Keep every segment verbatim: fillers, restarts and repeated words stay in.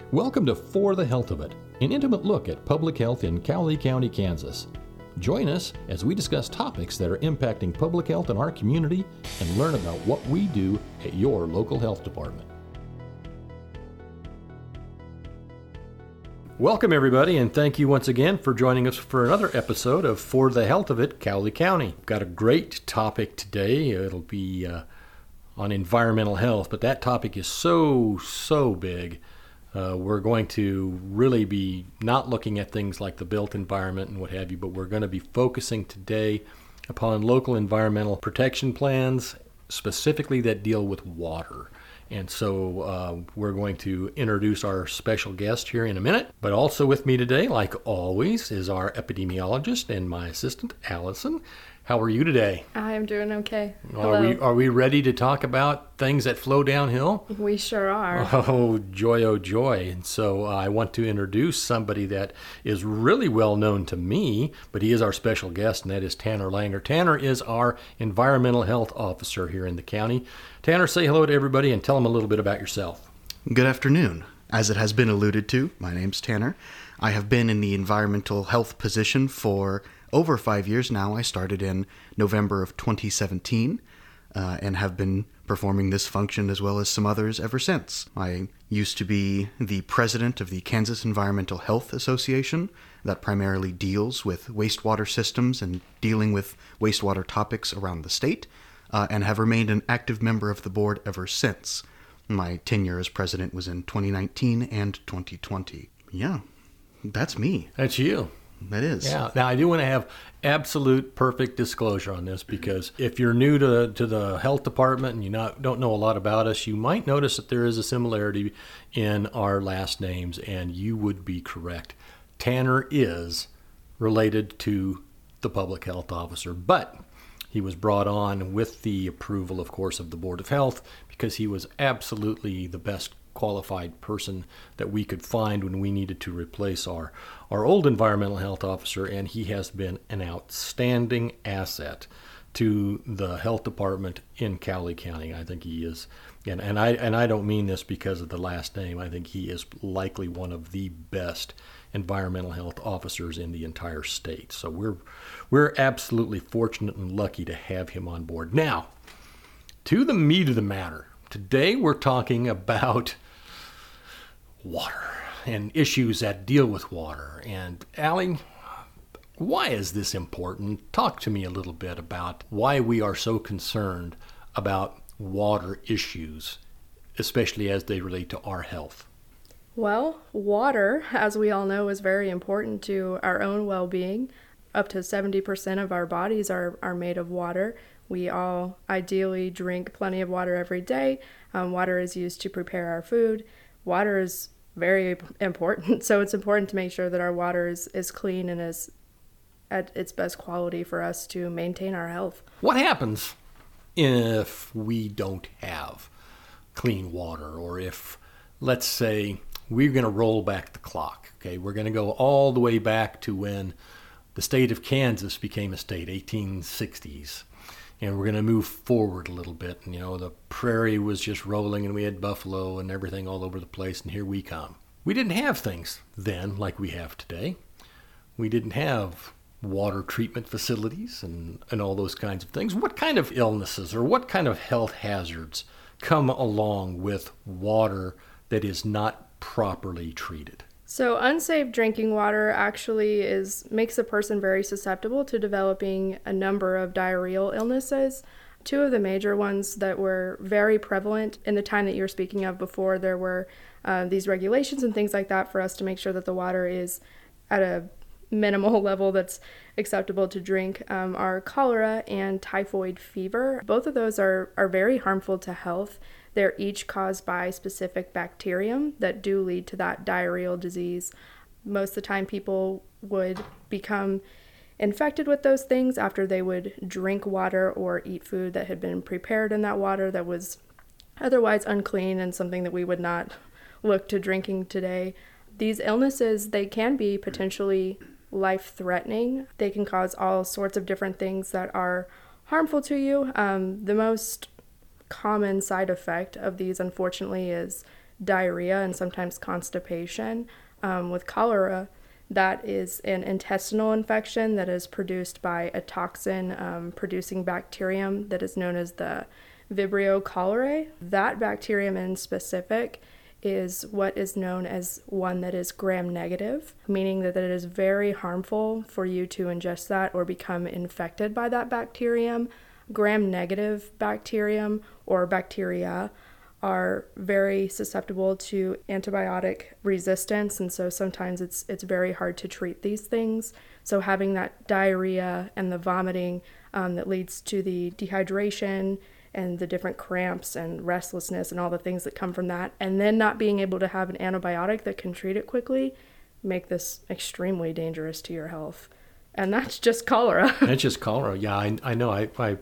Welcome to For the Health of It, an intimate look at public health in Cowley County, Kansas. Join us as we discuss topics that are impacting public health in our community and learn about what we do at your local health department. Welcome everybody, and thank you once again for joining us for another episode of For the Health of It, Cowley County. We've got a great topic today. It'll be uh, on environmental health, but that topic is so, so big. Uh, we're going to really be not looking at things like the built environment and what have you, but we're going to be focusing today upon local environmental protection plans, specifically that deal with water. And so uh, we're going to introduce our special guest here in a minute. But also with me today, like always, is our epidemiologist and my assistant, Allison. How are you today? I am doing okay. Hello. Are we, are we ready to talk about things that flow downhill? We sure are. Oh, joy, oh, joy. And so uh, I want to introduce somebody that is really well known to me, but he is our special guest, and that is Tanner Langer. Tanner is our environmental health officer here in the county. Tanner, say hello to everybody and tell them a little bit about yourself. Good afternoon. As it has been alluded to, my name's Tanner. I have been in the environmental health position for over five years now. I started in November of twenty seventeen uh, and have been performing this function as well as some others ever since. I used to be the president of the Kansas Environmental Health Association that primarily deals with wastewater systems and dealing with wastewater topics around the state, uh, and have remained an active member of the board ever since. My tenure as president was in twenty nineteen and twenty twenty. Yeah, that's me. That's you. That is. Yeah. Now, I do want to have absolute perfect disclosure on this, because if you're new to to the health department and you not don't know a lot about us, you might notice that there is a similarity in our last names, and you would be correct. Tanner is related to the public health officer, but he was brought on with the approval, of course, of the Board of Health, because he was absolutely the best qualified person that we could find when we needed to replace our, our old environmental health officer, and he has been an outstanding asset to the health department in Cowley County. I think he is, and, and I and I don't mean this because of the last name. I think he is likely one of the best environmental health officers in the entire state. So we're we're absolutely fortunate and lucky to have him on board. Now, to the meat of the matter. Today we're talking about water and issues that deal with water. And Allie, why is this important? Talk to me a little bit about why we are so concerned about water issues, especially as they relate to our health. Well, water, as we all know, is very important to our own well-being. Up to seventy percent of our bodies are, are made of water. We all ideally drink plenty of water every day. Um, water is used to prepare our food. Water is very important, so it's important to make sure that our water is, is clean and is at its best quality for us to maintain our health. What happens if we don't have clean water, or if, let's say, we're going to roll back the clock? Okay, we're going to go all the way back to when the state of Kansas became a state, eighteen sixties. And we're going to move forward a little bit. And, you know, the prairie was just rolling and we had buffalo and everything all over the place. And here we come. We didn't have things then like we have today. We didn't have water treatment facilities and, and all those kinds of things. What kind of illnesses or what kind of health hazards come along with water that is not properly treated? So unsafe drinking water actually is makes a person very susceptible to developing a number of diarrheal illnesses. Two of the major ones that were very prevalent in the time that you were speaking of before, there were uh, these regulations and things like that for us to make sure that the water is at a minimal level that's acceptable to drink, um, are cholera and typhoid fever. Both of those are, are very harmful to health. They're each caused by specific bacterium that do lead to that diarrheal disease. Most of the time people would become infected with those things after they would drink water or eat food that had been prepared in that water that was otherwise unclean and something that we would not look to drinking today. These illnesses, they can be potentially life-threatening. They can cause all sorts of different things that are harmful to you. Um, the most common side effect of these, unfortunately, is diarrhea and sometimes constipation. Um, with cholera, that is an intestinal infection that is produced by a toxin um, producing bacterium that is known as the Vibrio cholerae. That bacterium in specific is what is known as one that is gram negative, meaning that it is very harmful for you to ingest that or become infected by that bacterium. Gram negative bacterium or bacteria are very susceptible to antibiotic resistance, and so sometimes it's it's very hard to treat these things. So having that diarrhea and the vomiting um, that leads to the dehydration and the different cramps and restlessness and all the things that come from that, and then not being able to have an antibiotic that can treat it quickly, make this extremely dangerous to your health. And that's just cholera. That's just cholera. Yeah, I, I know. I, I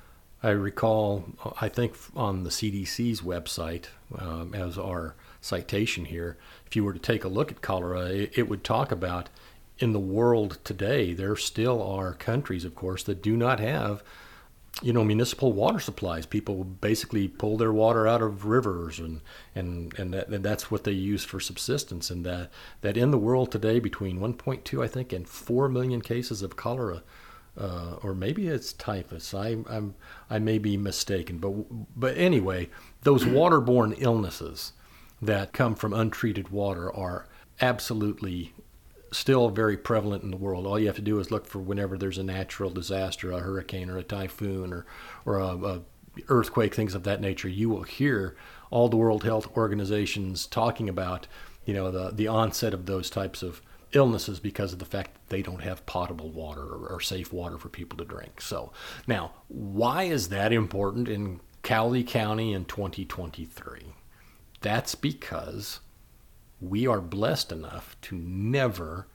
I recall, I think on the C D C's website, um, as our citation here, if you were to take a look at cholera, it, it would talk about in the world today, there still are countries, of course, that do not have, you know, municipal water supplies. People basically pull their water out of rivers, and and and, that, and that's what they use for subsistence. And that that in the world today, between one point two, I think, and four million cases of cholera. Uh, or maybe it's typhus. I, I'm, I may be mistaken, but but anyway, those waterborne illnesses that come from untreated water are absolutely still very prevalent in the world. All you have to do is look for whenever there's a natural disaster, a hurricane or a typhoon or or a, a earthquake, things of that nature. You will hear all the World Health Organizations talking about, you know, the the onset of those types of illnesses because of the fact that they don't have potable water or, or safe water for people to drink. So now, why is that important in Cowley County in twenty twenty-three? That's because we are blessed enough to never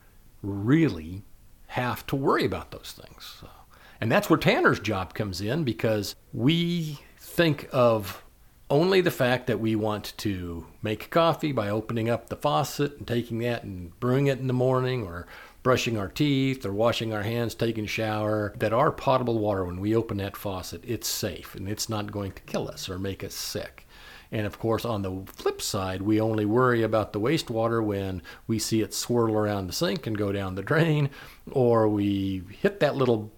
really have to worry about those things. So, and that's where Tanner's job comes in, because we think of only the fact that we want to make coffee by opening up the faucet and taking that and brewing it in the morning, or brushing our teeth or washing our hands, taking a shower, that our potable water, when we open that faucet, it's safe and it's not going to kill us or make us sick. And of course, on the flip side, we only worry about the wastewater when we see it swirl around the sink and go down the drain, or we hit that little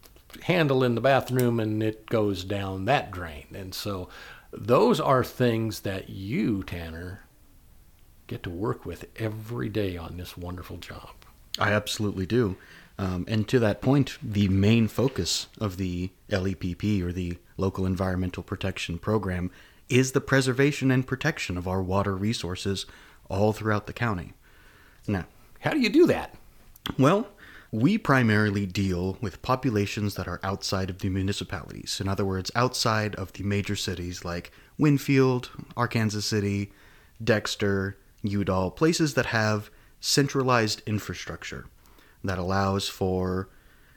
handle in the bathroom and it goes down that drain. And so those are things that you, Tanner, get to work with every day on this wonderful job. I absolutely do. Um, and to that point, the main focus of the L E P P, or the Local Environmental Protection Program, is the preservation and protection of our water resources all throughout the county. Now, how do you do that? Well, we primarily deal with populations that are outside of the municipalities. In other words, outside of the major cities like Winfield, Arkansas City, Dexter, Udall, places that have centralized infrastructure that allows for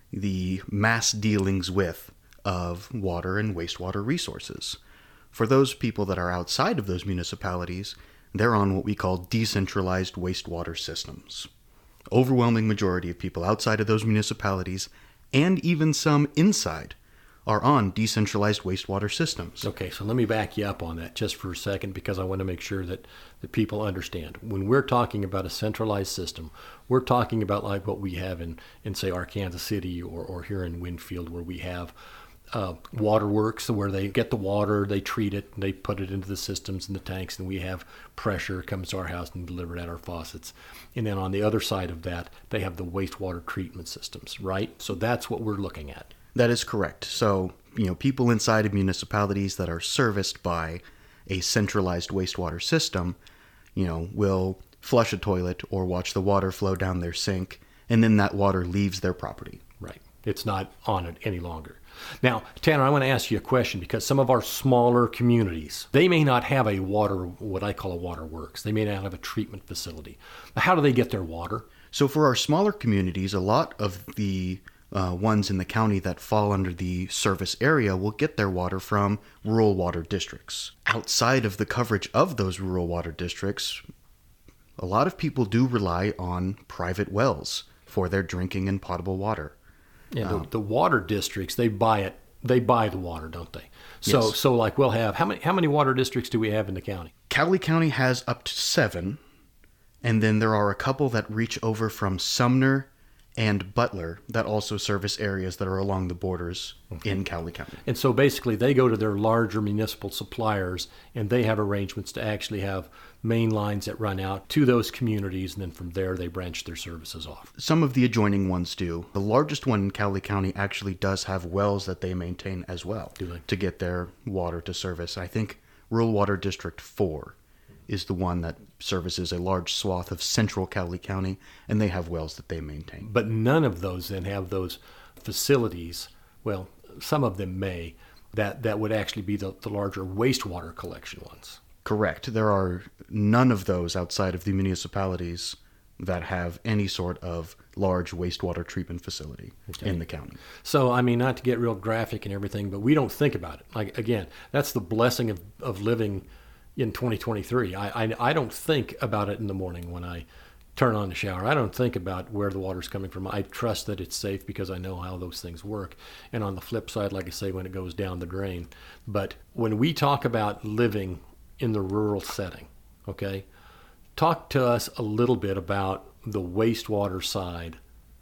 the mass dealings with of water and wastewater resources. For those people that are outside of those municipalities, they're on what we call decentralized wastewater systems. Overwhelming majority of people outside of those municipalities, and even some inside, are on decentralized wastewater systems. Okay, so let me back you up on that just for a second, because I want to make sure that, that people understand. When we're talking about a centralized system, we're talking about like what we have in, in say, Arkansas City, or, or here in Winfield, where we have uh, waterworks, where they get the water, they treat it, and they put it into the systems and the tanks, and we have pressure comes to our house and delivered at our faucets. And then on the other side of that, they have the wastewater treatment systems, right? So that's what we're looking at. That is correct. So, you know, people inside of municipalities that are serviced by a centralized wastewater system, you know, will flush a toilet or watch the water flow down their sink, and then that water leaves their property. Right. It's not on it any longer. Now, Tanner, I want to ask you a question, because some of our smaller communities, they may not have a water, what I call a water works. They may not have a treatment facility. How do they get their water? So for our smaller communities, a lot of the uh, ones in the county that fall under the service area will get their water from rural water districts. Outside of the coverage of those rural water districts, a lot of people do rely on private wells for their drinking and potable water. Yeah, the, the water districts, they buy it they buy the water, don't they? So, Yes. so like we'll have, how many, how many water districts do we have in the county? Cowley County has up to seven, and then there are a couple that reach over from Sumner and Butler that also service areas that are along the borders in Cowley County. And so basically they go to their larger municipal suppliers and they have arrangements to actually have main lines that run out to those communities. And then from there, they branch their services off. Some of the adjoining ones do. The largest one in Cowley County actually does have wells that they maintain as well Do they? to get their water to service. I think Rural Water District four is the one that services a large swath of central Cowley County, and they have wells that they maintain. But none of those then have those facilities. Well, some of them may, that, that would actually be the, the larger wastewater collection ones. Correct. There are none of those outside of the municipalities that have any sort of large wastewater treatment facility Okay. in the county. So, I mean, not to get real graphic and everything, but we don't think about it. Like, again, that's the blessing of, of living in twenty twenty-three. I, I, I don't think about it in the morning when I turn on the shower. I don't think about where the water's coming from. I trust that it's safe because I know how those things work. And on the flip side, like I say, when it goes down the drain. But when we talk about living in the rural setting, okay, talk to us a little bit about the wastewater side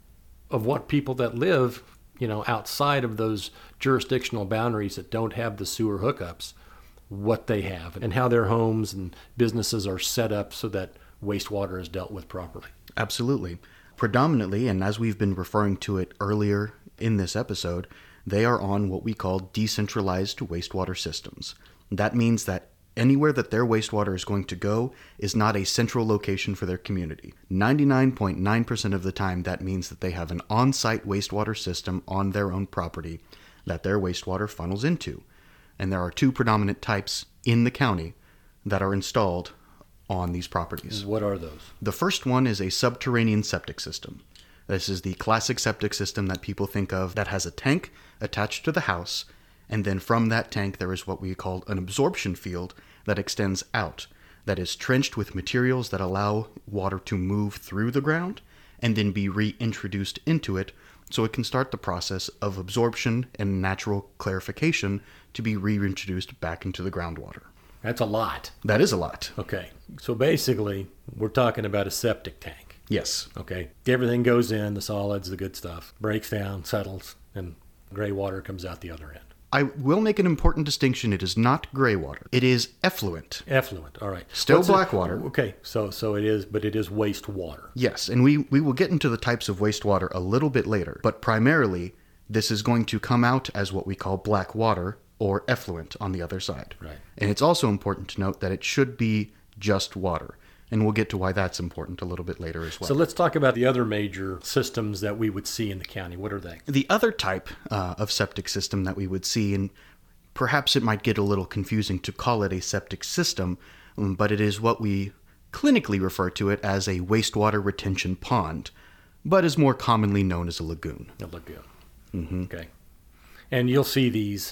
of what people that live, you know, outside of those jurisdictional boundaries that don't have the sewer hookups, what they have and how their homes and businesses are set up so that wastewater is dealt with properly. Absolutely. Predominantly, and as we've been referring to it earlier in this episode, they are on what we call decentralized wastewater systems. That means that anywhere that their wastewater is going to go is not a central location for their community. ninety-nine point nine percent of the time, that means that they have an on-site wastewater system on their own property that their wastewater funnels into. And there are two predominant types in the county that are installed on these properties. What are those? The first one is a subterranean septic system. This is the classic septic system that people think of that has a tank attached to the house, and then from that tank there is what we call an absorption field that extends out, that is trenched with materials that allow water to move through the ground and then be reintroduced into it so it can start the process of absorption and natural clarification to be reintroduced back into the groundwater. That's a lot. That is a lot. Okay. So basically, we're talking about a septic tank. Yes. Okay. Everything goes in, the solids, the good stuff, breaks down, settles, and gray water comes out the other end. I will make an important distinction. It is not gray water. It is effluent. Effluent. All right. Still What's it- black water. Okay. So so it is, but it is wastewater. Yes, and we, we will get into the types of wastewater a little bit later, but primarily this is going to come out as what we call black water or effluent on the other side. Right. And it's also important to note that it should be just water, and we'll get to why that's important a little bit later as well. So let's talk about the other major systems that we would see in the county. What are they? The other type uh, of septic system that we would see, and perhaps it might get a little confusing to call it a septic system, um, but it is what we clinically refer to it as a wastewater retention pond, but is more commonly known as a lagoon. A lagoon. Mm-hmm. Okay. And you'll see these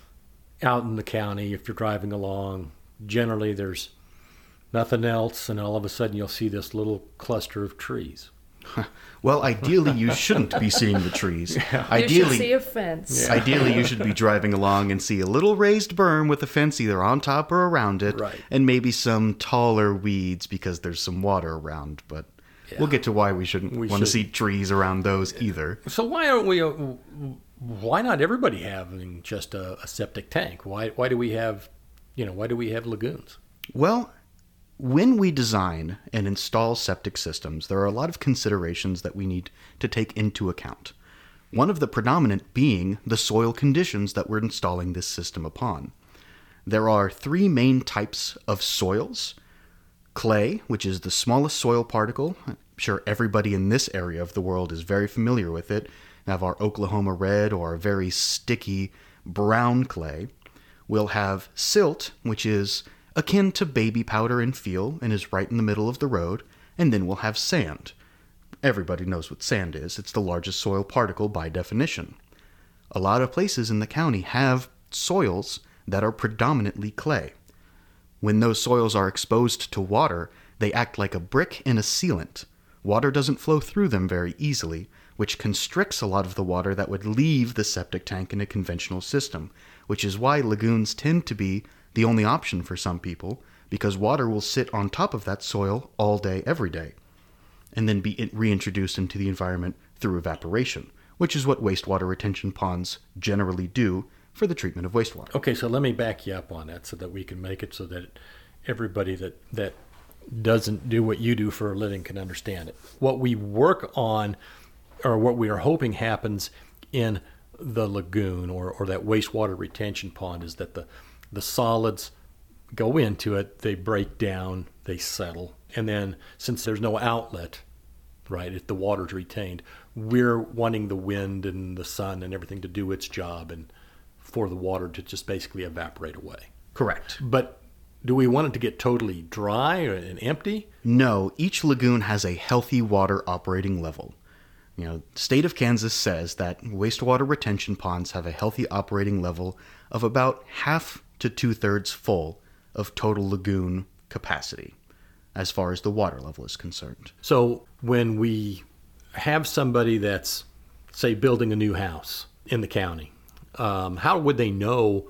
out in the county if you're driving along. Generally, there's nothing else, and all of a sudden you'll see this little cluster of trees. Well, ideally, you shouldn't be seeing the trees. You should Ideally, see a fence. Yeah. Ideally, you should be driving along and see a little raised berm with a fence either on top or around it, Right. and maybe some taller weeds because there's some water around. But we'll get to why we shouldn't We want to should- see trees around those either. So why aren't we? Uh, why not everybody having just a, a septic tank? Why why do we have, you know, why do we have lagoons? Well, when we design and install septic systems, there are a lot of considerations that we need to take into account. One of the predominant being the soil conditions that we're installing this system upon. There are three main types of soils. Clay, which is the smallest soil particle. I'm sure everybody in this area of the world is very familiar with it. We have our Oklahoma red or our very sticky brown clay. We'll have silt, which is akin to baby powder in feel and is right in the middle of the road. And then we'll have sand. Everybody knows what sand is. It's the largest soil particle by definition. A lot of places in the county have soils that are predominantly clay. When those soils are exposed to water, they act like a brick and a sealant. Water doesn't flow through them very easily, which constricts a lot of the water that would leave the septic tank in a conventional system, which is why lagoons tend to be the only option for some people, because water will sit on top of that soil all day, every day, and then be reintroduced into the environment through evaporation, which is what wastewater retention ponds generally do for the treatment of wastewater. Okay, so let me back you up on that so that we can make it so that everybody that, that doesn't do what you do for a living can understand it. What we work on, or what we are hoping happens in the lagoon or, or that wastewater retention pond, is that the, the solids go into it, they break down, they settle, and then since there's no outlet, right, if the water's retained, we're wanting the wind and the sun and everything to do its job and for the water to just basically evaporate away. Correct. But do we want it to get totally dry and empty? No, each lagoon has a healthy water operating level. You know, the state of Kansas says that wastewater retention ponds have a healthy operating level of about half to two-thirds full of total lagoon capacity as far as the water level is concerned. So when we have somebody that's, say, building a new house in the county, um, how would they know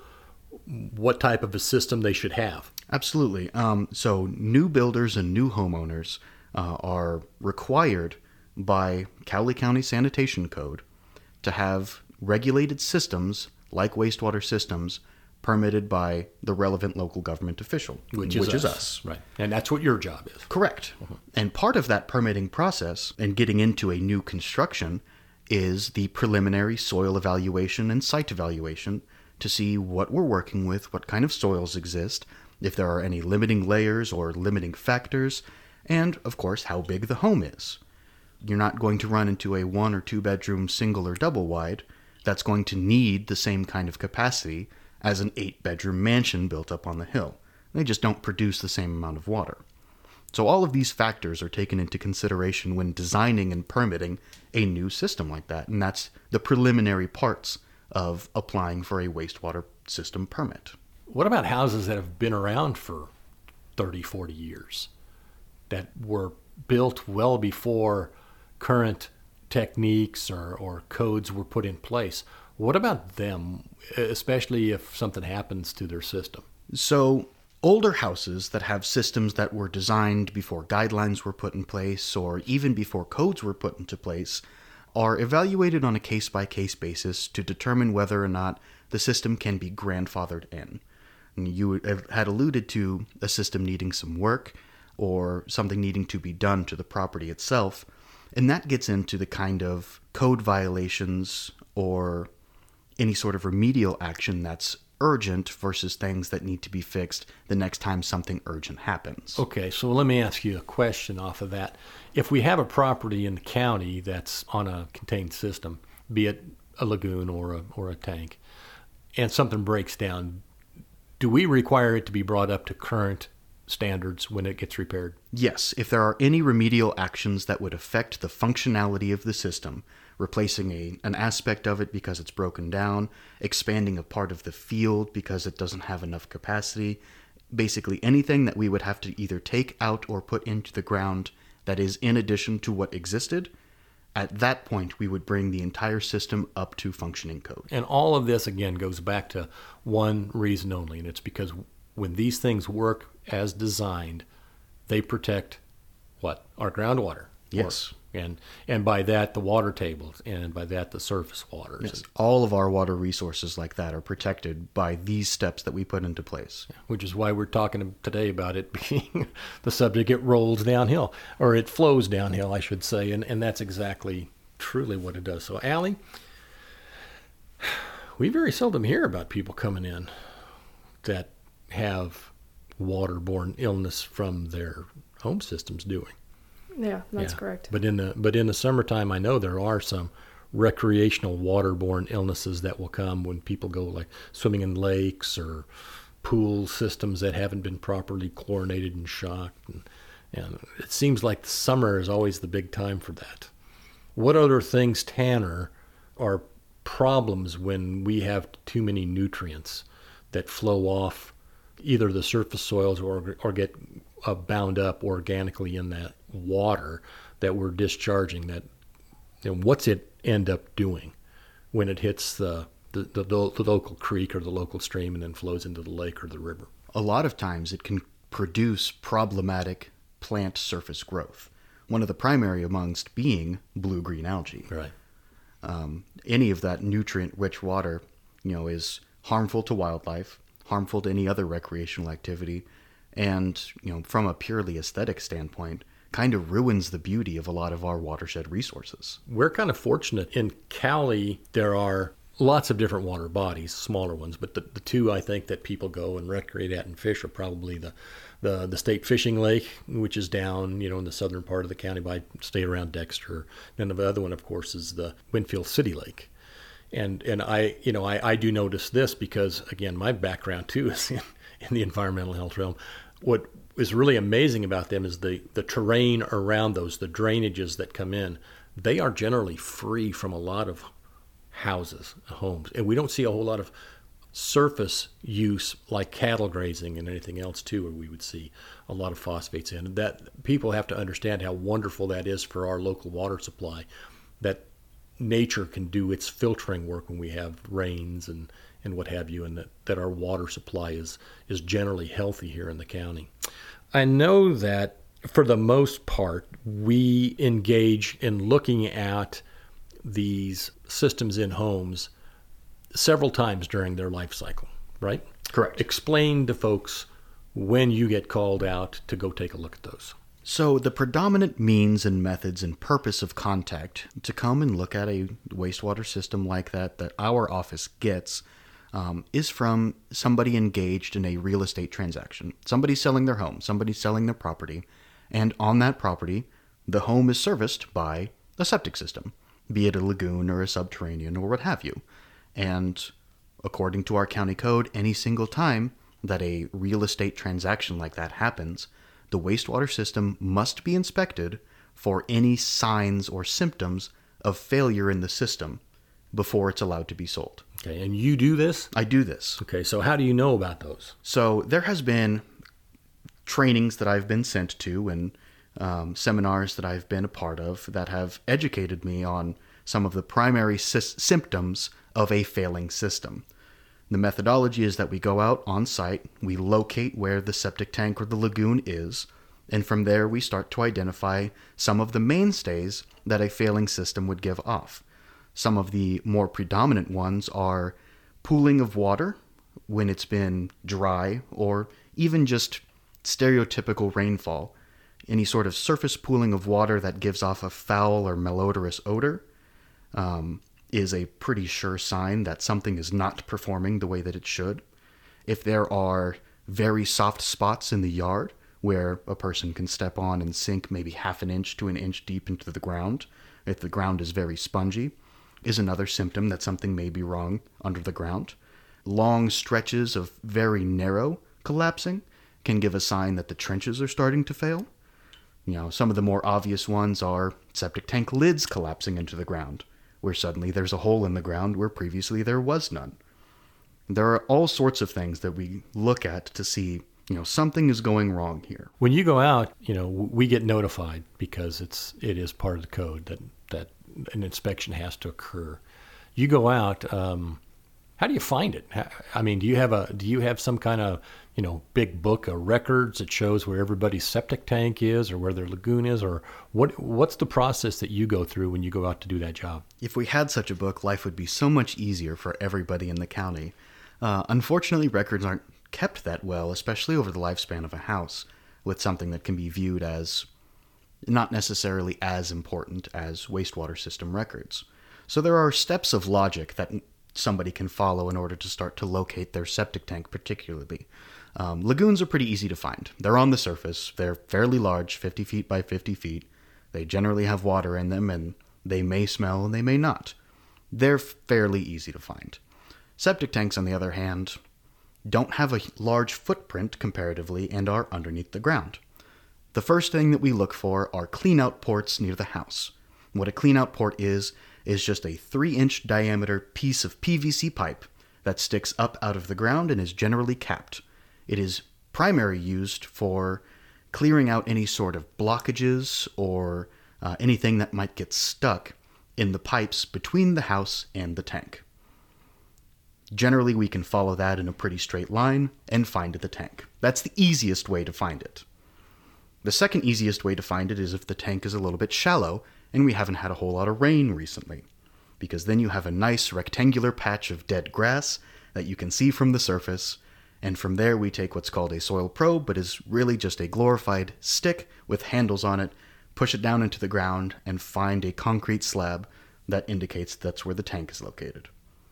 what type of a system they should have? Absolutely. Um, so new builders and new homeowners uh, are required by Cowley County Sanitation Code to have regulated systems like wastewater systems permitted by the relevant local government official, which is, which us. is us. Right. And that's what your job is. Correct. Uh-huh. And part of that permitting process and getting into a new construction is the preliminary soil evaluation and site evaluation to see what we're working with, what kind of soils exist, if there are any limiting layers or limiting factors, and, of course, how big the home is. You're not going to run into a one or two bedroom single or double wide that's going to need the same kind of capacity as an eight bedroom mansion built up on the hill. They just don't produce the same amount of water. So all of these factors are taken into consideration when designing and permitting a new system like that, and that's the preliminary parts of applying for a wastewater system permit. What about houses that have been around for thirty, forty years, that were built well before current techniques or, or codes were put in place? What about them, especially if something happens to their system? So older houses that have systems that were designed before guidelines were put in place or even before codes were put into place are evaluated on a case-by-case basis to determine whether or not the system can be grandfathered in. And you had alluded to a system needing some work or something needing to be done to the property itself, and that gets into the kind of code violations or any sort of remedial action that's urgent versus things that need to be fixed the next time something urgent happens. Okay, so let me ask you a question off of that. If we have a property in the county that's on a contained system, be it a lagoon or a, or a tank, and something breaks down, do we require it to be brought up to current standards when it gets repaired? Yes, if there are any remedial actions that would affect the functionality of the system, replacing a, an aspect of it because it's broken down, expanding a part of the field because it doesn't have enough capacity, basically anything that we would have to either take out or put into the ground that is in addition to what existed, at that point we would bring the entire system up to functioning code. And all of this, again, goes back to one reason only, and it's because when these things work as designed, they protect what? Our groundwater. Yes. Or, and and by that, the water tables, and by that, the surface waters. Yes. All of our water resources like that are protected by these steps that we put into place. Which is why we're talking today about it being the subject. It rolls downhill, or it flows downhill, I should say, and, and that's exactly, truly what it does. So, Allie, we very seldom hear about people coming in that have waterborne illness from their home systems doing. Yeah, that's Yeah. correct. But in the but in the summertime, I know there are some recreational waterborne illnesses that will come when people go like swimming in lakes or pool systems that haven't been properly chlorinated and shocked. And, and it seems like the summer is always the big time for that. What other things, Tanner, are problems when we have too many nutrients that flow off either the surface soils or or get uh, bound up organically in that water that we're discharging? That, and what's it end up doing when it hits the the, the, the local creek or the local stream and then flows into the lake or the river? A lot of times it can produce problematic plant surface growth. One of the primary amongst being blue-green algae. Right. Um, any of that nutrient-rich water, you know, is harmful to wildlife, harmful to any other recreational activity, and, you know, from a purely aesthetic standpoint, kind of ruins the beauty of a lot of our watershed resources. We're kind of fortunate. In Cali, there are lots of different water bodies, smaller ones, but the, the two I think that people go and recreate at and fish are probably the, the the State Fishing Lake, which is down, you know, in the southern part of the county by state around Dexter. And the other one, of course, is the Winfield City Lake. And and I, you know, I, I do notice this because, again, my background too is in, in the environmental health realm. What is really amazing about them is the, the terrain around those, the drainages that come in. They are generally free from a lot of houses, homes, and we don't see a whole lot of surface use like cattle grazing and anything else too, where we would see a lot of phosphates in. That people have to understand how wonderful that is for our local water supply, that nature can do its filtering work when we have rains and, and what have you, and that, that our water supply is is generally healthy here in the county. I know that for the most part we engage in looking at these systems in homes several times during their life cycle, right? Correct. Explain to folks when you get called out to go take a look at those. So the predominant means and methods and purpose of contact to come and look at a wastewater system like that that our office gets um, is from somebody engaged in a real estate transaction. Somebody selling their home, somebody selling their property, and on that property, the home is serviced by a septic system, be it a lagoon or a subterranean or what have you. And according to our county code, any single time that a real estate transaction like that happens, the wastewater system must be inspected for any signs or symptoms of failure in the system before it's allowed to be sold. Okay, and you do this? I do this. Okay, so how do you know about those? So there has been trainings that I've been sent to and um, seminars that I've been a part of that have educated me on some of the primary sy- symptoms of a failing system. The methodology is that we go out on site, we locate where the septic tank or the lagoon is, and from there we start to identify some of the mainstays that a failing system would give off. Some of the more predominant ones are pooling of water when it's been dry, or even just stereotypical rainfall. Any sort of surface pooling of water that gives off a foul or malodorous odor um, is a pretty sure sign that something is not performing the way that it should. If there are very soft spots in the yard where a person can step on and sink maybe half an inch to an inch deep into the ground, if the ground is very spongy, is another symptom that something may be wrong under the ground. Long stretches of very narrow collapsing can give a sign that the trenches are starting to fail. You know, some of the more obvious ones are septic tank lids collapsing into the ground, where suddenly there's a hole in the ground where previously there was none. There are all sorts of things that we look at to see, you know, something is going wrong here. When you go out, you know, we get notified because it's it is part of the code that, that an inspection has to occur. You go out, um, how do you find it? I mean, do you have a do you have some kind of, you know, big book of records that shows where everybody's septic tank is or where their lagoon is, or what what's the process that you go through when you go out to do that job? If we had such a book, life would be so much easier for everybody in the county. Uh, unfortunately, records aren't kept that well, especially over the lifespan of a house, with something that can be viewed as not necessarily as important as wastewater system records. So there are steps of logic that somebody can follow in order to start to locate their septic tank particularly. Um, lagoons are pretty easy to find. They're on the surface. They're fairly large, fifty feet by fifty feet. They generally have water in them, and they may smell and they may not. They're fairly easy to find. Septic tanks, on the other hand, don't have a large footprint comparatively and are underneath the ground. The first thing that we look for are clean-out ports near the house. What a clean-out port is, is just a three-inch diameter piece of P V C pipe that sticks up out of the ground and is generally capped. It is primarily used for clearing out any sort of blockages or uh, anything that might get stuck in the pipes between the house and the tank. Generally, we can follow that in a pretty straight line and find the tank. That's the easiest way to find it. The second easiest way to find it is if the tank is a little bit shallow and we haven't had a whole lot of rain recently, because then you have a nice rectangular patch of dead grass that you can see from the surface, and from there we take what's called a soil probe, but is really just a glorified stick with handles on it, push it down into the ground, and find a concrete slab that indicates that's where the tank is located.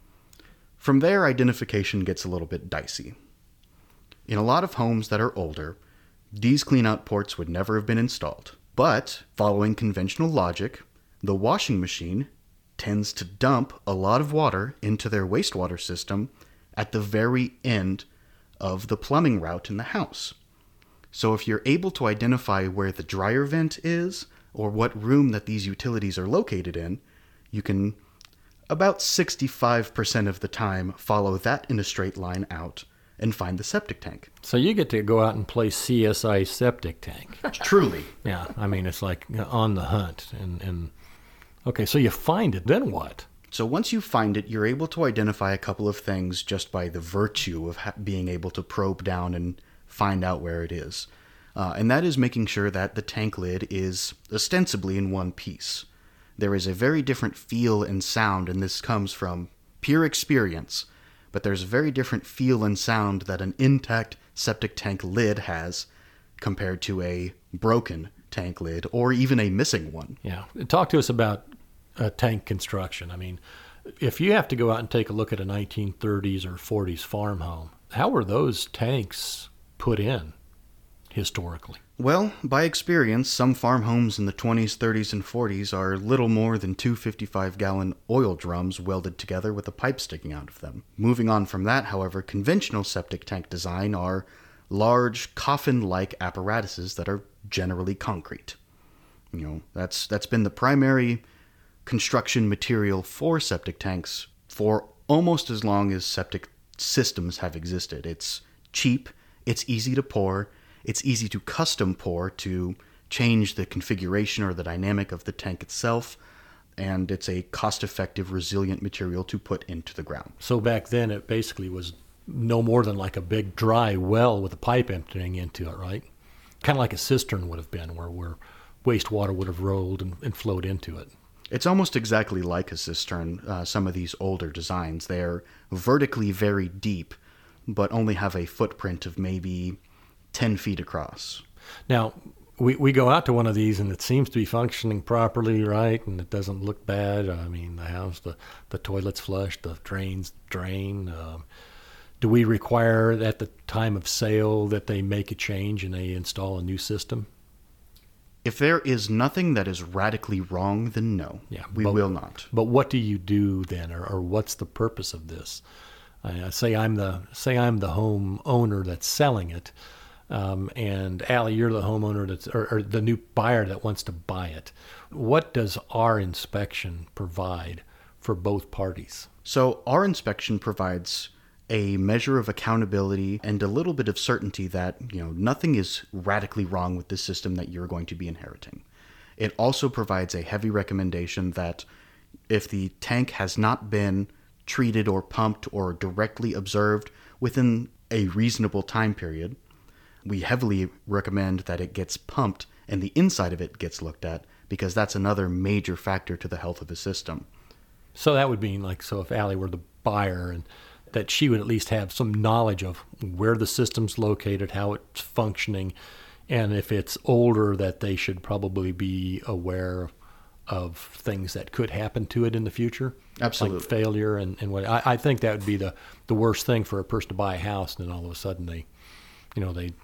From there, identification gets a little bit dicey. In a lot of homes that are older, these cleanout ports would never have been installed. But, following conventional logic, the washing machine tends to dump a lot of water into their wastewater system at the very end of the plumbing route in the house. So if you're able to identify where the dryer vent is, or what room that these utilities are located in, you can about sixty-five percent of the time follow that in a straight line out and find the septic tank. So you get to go out and play C S I septic tank. Truly. Yeah, I mean, it's like on the hunt. And, and okay, so you find it, then what? So once you find it, you're able to identify a couple of things just by the virtue of ha- being able to probe down and find out where it is. Uh, and that is making sure that the tank lid is ostensibly in one piece. There is a very different feel and sound, and this comes from pure experience, but there's a very different feel and sound that an intact septic tank lid has compared to a broken tank lid or even a missing one. Yeah. Talk to us about uh, tank construction. I mean, if you have to go out and take a look at a nineteen thirties or forties farm home, how were those tanks put in historically? Well, by experience, some farm homes in the twenties, thirties, and forties are little more than two fifty-five gallon oil drums welded together with a pipe sticking out of them. Moving on from that, however, conventional septic tank design are large coffin-like apparatuses that are generally concrete. You know, that's that's been the primary construction material for septic tanks for almost as long as septic systems have existed. It's cheap, it's easy to pour, it's easy to custom pour to change the configuration or the dynamic of the tank itself, and it's a cost-effective, resilient material to put into the ground. So back then it basically was no more than like a big dry well with a pipe emptying into it, right? Kind of like a cistern would have been, where, where wastewater would have rolled and, and flowed into it. It's almost exactly like a cistern, uh, some of these older designs. They're vertically very deep, but only have a footprint of maybe ten feet across. Now, we, we go out to one of these and it seems to be functioning properly, right? And it doesn't look bad. I mean, the house, the, the toilet's flush, the drains drain. Um, do we require at the time of sale that they make a change and they install a new system? If there is nothing that is radically wrong, then no, yeah, we but, will not. But what do you do then, or, or what's the purpose of this? I say I'm the say I'm the home owner that's selling it. Um, and Allie, you're the homeowner that's, or, or the new buyer that wants to buy it. What does our inspection provide for both parties? So our inspection provides a measure of accountability and a little bit of certainty that, you know, nothing is radically wrong with the system that you're going to be inheriting. It also provides a heavy recommendation that if the tank has not been treated or pumped or directly observed within a reasonable time period, we heavily recommend that it gets pumped and the inside of it gets looked at, because that's another major factor to the health of the system. So that would mean, like, so if Allie were the buyer, and that she would at least have some knowledge of where the system's located, how it's functioning, and if it's older, that they should probably be aware of things that could happen to it in the future. Absolutely. Like failure and, and what I, I think that would be the, the worst thing for a person to buy a house, and then all of a sudden they, you know, they,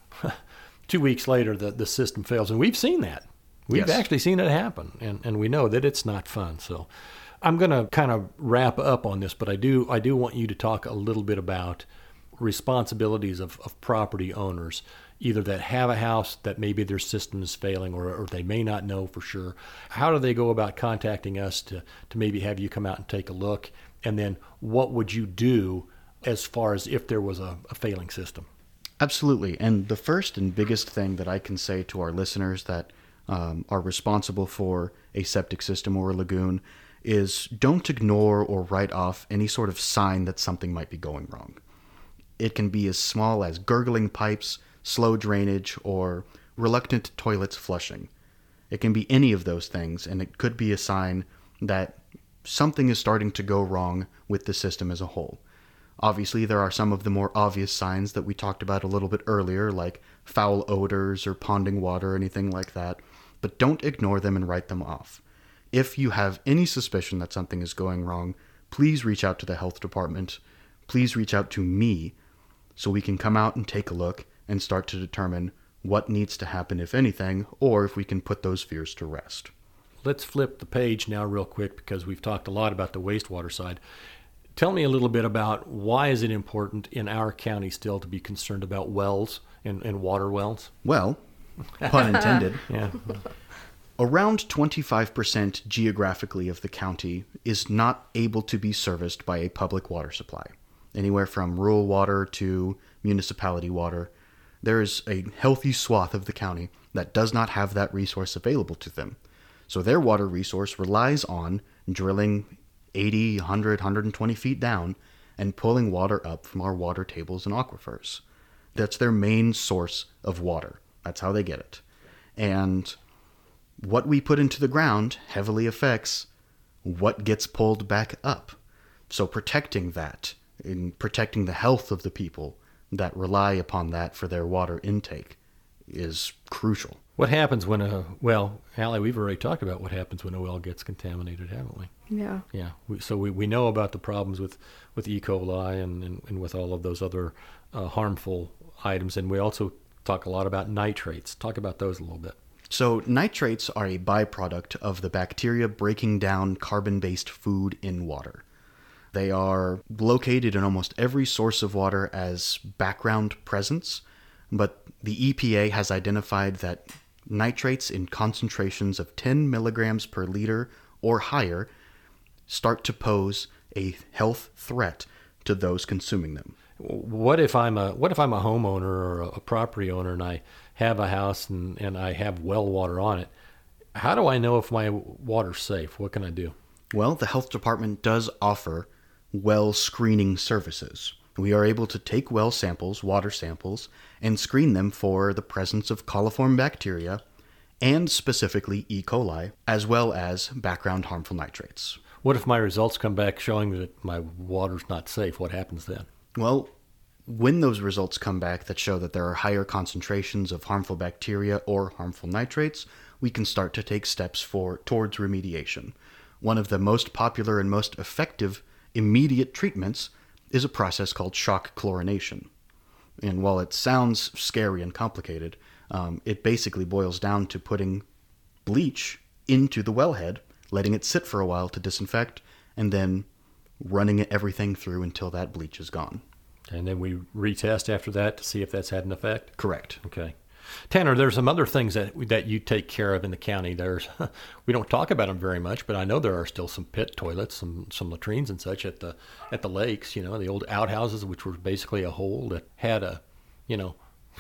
two weeks later the, the system fails. And we've seen that. We've Yes. actually seen it happen, and, and we know that it's not fun. So I'm going to kind of wrap up on this, but I do I do want you to talk a little bit about responsibilities of, of property owners, either that have a house that maybe their system is failing, or, or they may not know for sure. How do they go about contacting us to, to maybe have you come out and take a look? And then what would you do as far as if there was a, a failing system? Absolutely. And the first and biggest thing that I can say to our listeners that um, are responsible for a septic system or a lagoon is don't ignore or write off any sort of sign that something might be going wrong. It can be as small as gurgling pipes, slow drainage, or reluctant toilets flushing. It can be any of those things, and it could be a sign that something is starting to go wrong with the system as a whole. Obviously, there are some of the more obvious signs that we talked about a little bit earlier, like foul odors or ponding water or anything like that, but don't ignore them and write them off. If you have any suspicion that something is going wrong, please reach out to the health department. Please reach out to me so we can come out and take a look and start to determine what needs to happen, if anything, or if we can put those fears to rest. Let's flip the page now real quick because we've talked a lot about the wastewater side. Tell me a little bit about why is it important in our county still to be concerned about wells and, and water wells? Well, pun intended. Yeah. Around twenty-five percent geographically of the county is not able to be serviced by a public water supply. Anywhere from rural water to municipality water, there is a healthy swath of the county that does not have that resource available to them. So their water resource relies on drilling eighty, one hundred, one hundred twenty feet down and pulling water up from our water tables and aquifers. That's their main source of water. That's how they get it. And what we put into the ground heavily affects what gets pulled back up. So protecting that, in protecting the health of the people that rely upon that for their water intake is crucial. What happens when a well, Allie, we've already talked about what happens when a well gets contaminated, haven't we? Yeah. Yeah. We, so we, we know about the problems with, with E. coli and, and, and with all of those other uh, harmful items. And we also talk a lot about nitrates. Talk about those a little bit. So nitrates are a byproduct of the bacteria breaking down carbon-based food in water. They are located in almost every source of water as background presence, but the E P A has identified that nitrates in concentrations of ten milligrams per liter or higher start to pose a health threat to those consuming them. What if I'm a what if I'm a homeowner or a property owner and I have a house and, and I have well water on it? How do I know if my water's safe? What can I do? Well, the health department does offer well screening services. We are able to take well samples, water samples, and screen them for the presence of coliform bacteria and specifically E. coli, as well as background harmful nitrates. What if my results come back showing that my water's not safe? What happens then? Well, when those results come back that show that there are higher concentrations of harmful bacteria or harmful nitrates, we can start to take steps for towards remediation. One of the most popular and most effective immediate treatments is a process called shock chlorination. And while it sounds scary and complicated, um, it basically boils down to putting bleach into the wellhead, letting it sit for a while to disinfect, and then running everything through until that bleach is gone. And then we retest after that to see if that's had an effect? Correct. Okay. Tanner, there's some other things that that you take care of in the county. There's, we don't talk about them very much, but I know there are still some pit toilets, some some latrines and such at the at the lakes. You know, the old outhouses, which were basically a hole that had a, you know,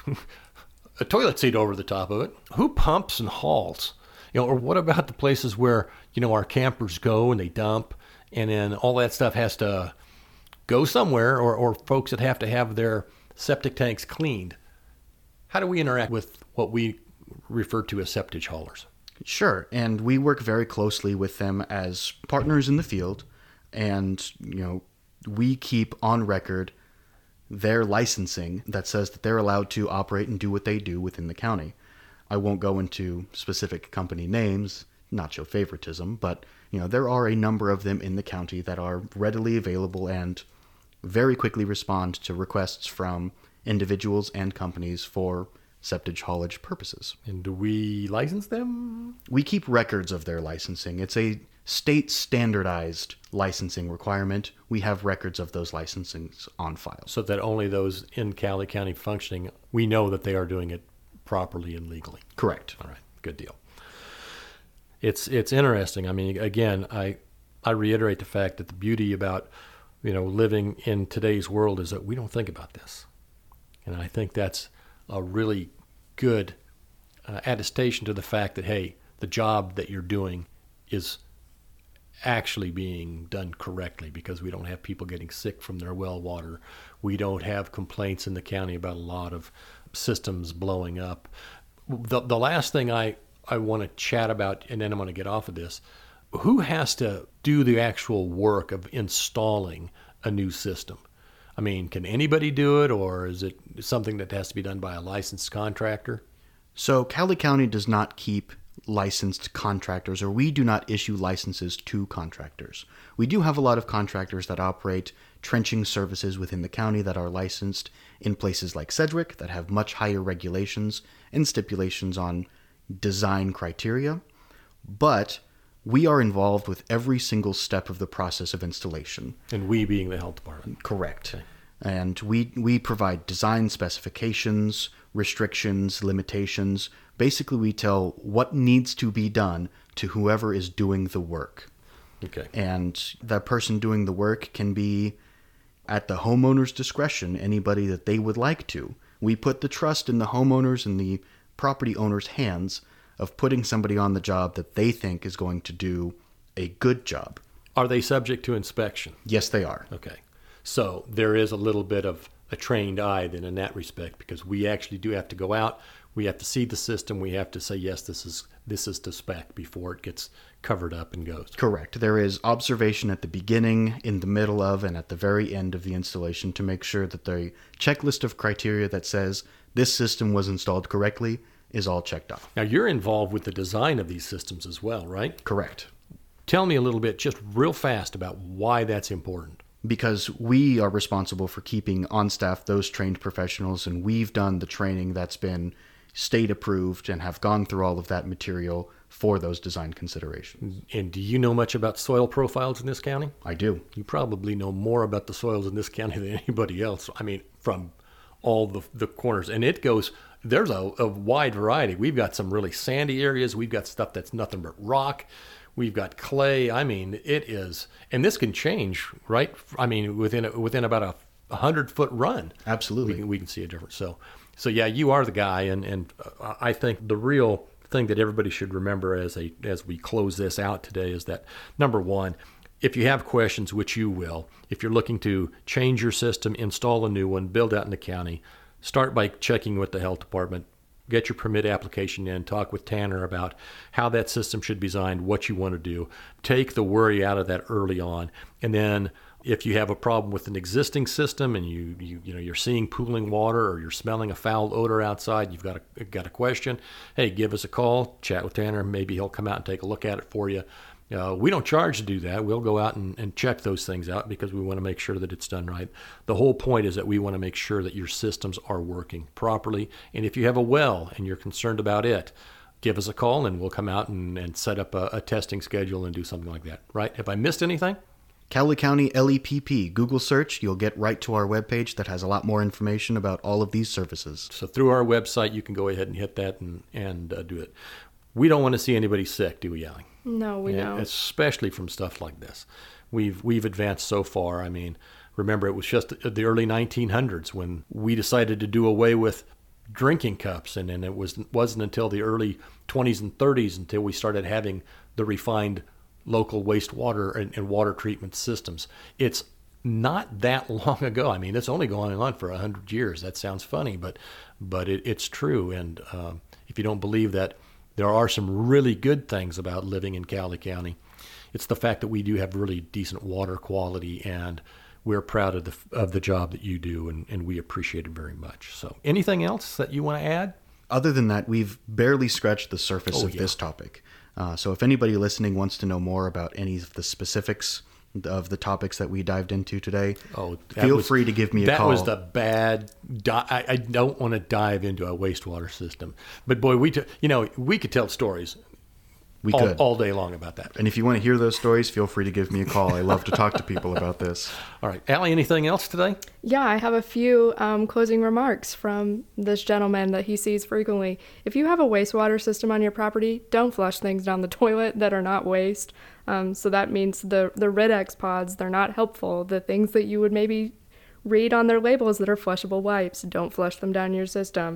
a toilet seat over the top of it. Who pumps and hauls? You know, or what about the places where, you know, our campers go and they dump, and then all that stuff has to go somewhere, or or folks that have to have their septic tanks cleaned? How do we interact with what we refer to as septic haulers? Sure, and we work very closely with them as partners in the field, and you know, we keep on record their licensing that says that they're allowed to operate and do what they do within the county. I won't go into specific company names, not show favoritism, but you know, there are a number of them in the county that are readily available and very quickly respond to requests from individuals and companies for septic haulage purposes. And do we license them? We keep records of their licensing. It's a state standardized licensing requirement. We have records of those licensings on file. So that only those in Cali County functioning, we know that they are doing it properly and legally. Correct. All right, good deal. It's it's interesting. I mean, again, I I reiterate the fact that the beauty about, you know, living in today's world is that we don't think about this. And I think that's a really good uh, attestation to the fact that, hey, the job that you're doing is actually being done correctly, because we don't have people getting sick from their well water. We don't have complaints in the county about a lot of systems blowing up. The, the last thing I, I want to chat about, and then I'm going to get off of this, who has to do the actual work of installing a new system? I mean, can anybody do it, or is it something that has to be done by a licensed contractor? So Cowley County does not keep licensed contractors, or we do not issue licenses to contractors. We do have a lot of contractors that operate trenching services within the county that are licensed in places like Sedgwick that have much higher regulations and stipulations on design criteria. But we are involved with every single step of the process of installation. And we being the health department. Correct. Okay. And we, we provide design specifications, restrictions, limitations. Basically, we tell what needs to be done to whoever is doing the work. Okay. And that person doing the work can be at the homeowner's discretion, anybody that they would like to. We put the trust in the homeowners and the property owner's hands of putting somebody on the job that they think is going to do a good job. Are they subject to inspection? Yes, they are. Okay. So there is a little bit of a trained eye then in that respect, because we actually do have to go out, we have to see the system, we have to say, yes, this is this is to spec before it gets covered up and goes. Correct. There is observation at the beginning, in the middle of, and at the very end of the installation to make sure that the checklist of criteria that says this system was installed correctly is all checked off. Now, you're involved with the design of these systems as well, right? Correct. Tell me a little bit, just real fast, about why that's important. Because we are responsible for keeping on staff those trained professionals, and we've done the training that's been state approved and have gone through all of that material for those design considerations. And do you know much about soil profiles in this county? I do. You probably know more about the soils in this county than anybody else. I mean, from all the the corners. And it goes, there's a, a wide variety. We've got some really sandy areas. We've got stuff that's nothing but rock. We've got clay. I mean, it is, and this can change, right? I mean, within a, within about a, a hundred foot run. Absolutely. We can, we can see a difference. So, so yeah, you are the guy. And, and uh, I think the real thing that everybody should remember as a, as we close this out today is that, number one, if you have questions, which you will, if you're looking to change your system, install a new one, build out in the county, start by checking with the health department. Get your permit application in, talk with Tanner about how that system should be designed, what you want to do. Take the worry out of that early on. And then if you have a problem with an existing system and you you you know you're seeing pooling water or you're smelling a foul odor outside, you've got a got a question, hey, give us a call, chat with Tanner, maybe he'll come out and take a look at it for you. Uh, we don't charge to do that. We'll go out and, and check those things out because we want to make sure that it's done right. The whole point is that we want to make sure that your systems are working properly. And if you have a well and you're concerned about it, give us a call and we'll come out and, and set up a, a testing schedule and do something like that. Right? Have I missed anything? Cowley County L E P P. Google search, you'll get right to our webpage that has a lot more information about all of these services. So through our website, you can go ahead and hit that and, and uh, do it. We don't want to see anybody sick, do we, Allie? No, we and don't. Especially from stuff like this. We've we've advanced so far. I mean, remember, it was just the early nineteen hundreds when we decided to do away with drinking cups, and then it was wasn't until the early twenties and thirties until we started having the refined local wastewater and, and water treatment systems. It's not that long ago. I mean, it's only going on for a hundred years. That sounds funny, but but it, it's true. And um, if you don't believe that, there are some really good things about living in Cowley County. It's the fact that we do have really decent water quality, and we're proud of the of the job that you do, and, and we appreciate it very much. So anything else that you want to add? Other than that, we've barely scratched the surface Oh, of yeah. this topic. Uh, so if anybody listening wants to know more about any of the specifics of the topics that we dived into today, Oh, that feel was- free to give me a that call. was the bad. Di- I, I don't want to dive into a wastewater system, but boy, we t- you know we could tell stories we all, could. all day long about that. And if you want to hear those stories, feel free to give me a call. I love to talk to people about this. All right, Allie, anything else today? Yeah, I have a few um, closing remarks from this gentleman that he sees frequently. If you have a wastewater system on your property, don't flush things down the toilet that are not waste. Um, so that means the, the Rid-X pods, they're not helpful. The things that you would maybe read on their labels that are flushable wipes, don't flush them down your system.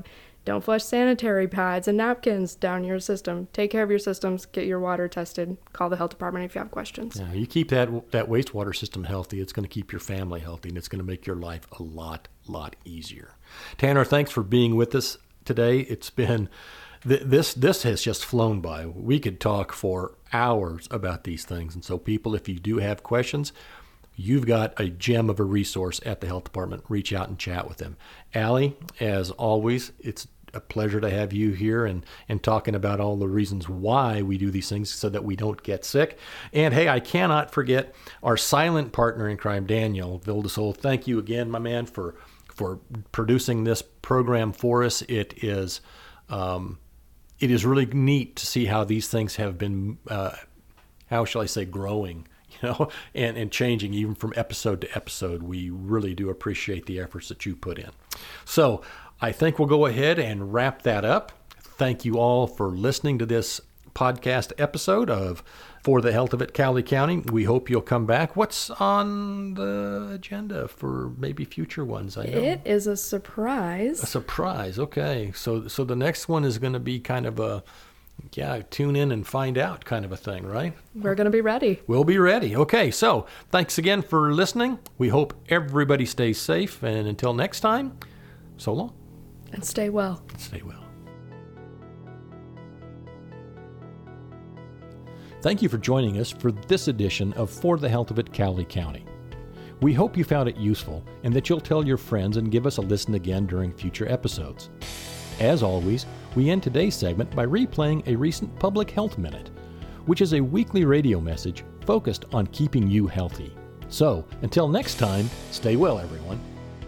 Don't flush sanitary pads and napkins down your system. Take care of your systems. Get your water tested. Call the health department if you have questions. Yeah, you keep that that wastewater system healthy, it's going to keep your family healthy, and it's going to make your life a lot, lot easier. Tanner, thanks for being with us today. It's been th- this this has just flown by. We could talk for hours about these things, and so people, if you do have questions, you've got a gem of a resource at the health department. Reach out and chat with them. Allie, as always, it's a pleasure to have you here and, and talking about all the reasons why we do these things so that we don't get sick. And hey, I cannot forget our silent partner in crime, Daniel Vildesol. Thank you again, my man, for for producing this program for us. It is um, it is really neat to see how these things have been, uh, how shall I say, growing, you know, and, and changing even from episode to episode. We really do appreciate the efforts that you put in. So I think we'll go ahead and wrap that up. Thank you all for listening to this podcast episode of For the Health of It, Cowley County. We hope you'll come back. What's on the agenda for maybe future ones? I know It is a surprise. a surprise. Okay, so so the next one is going to be kind of a yeah, tune in and find out kind of a thing, right? We're going to be ready. We'll be ready. Okay, so thanks again for listening. We hope everybody stays safe, and until next time, so long. And stay well. Stay well. Thank you for joining us for this edition of For the Health of It, Cowley County. We hope you found it useful and that you'll tell your friends and give us a listen again during future episodes. As always, we end today's segment by replaying a recent Public Health Minute, which is a weekly radio message focused on keeping you healthy. So, until next time, stay well, everyone.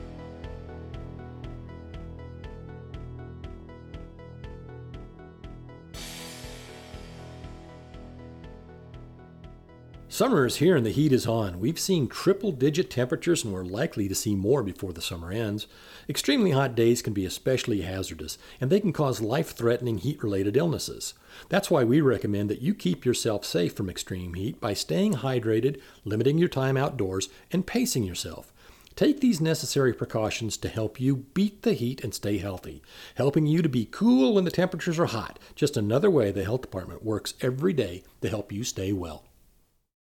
Summer is here and the heat is on. We've seen triple-digit temperatures and we're likely to see more before the summer ends. Extremely hot days can be especially hazardous, and they can cause life-threatening heat-related illnesses. That's why we recommend that you keep yourself safe from extreme heat by staying hydrated, limiting your time outdoors, and pacing yourself. Take these necessary precautions to help you beat the heat and stay healthy, helping you to be cool when the temperatures are hot. Just another way the health department works every day to help you stay well.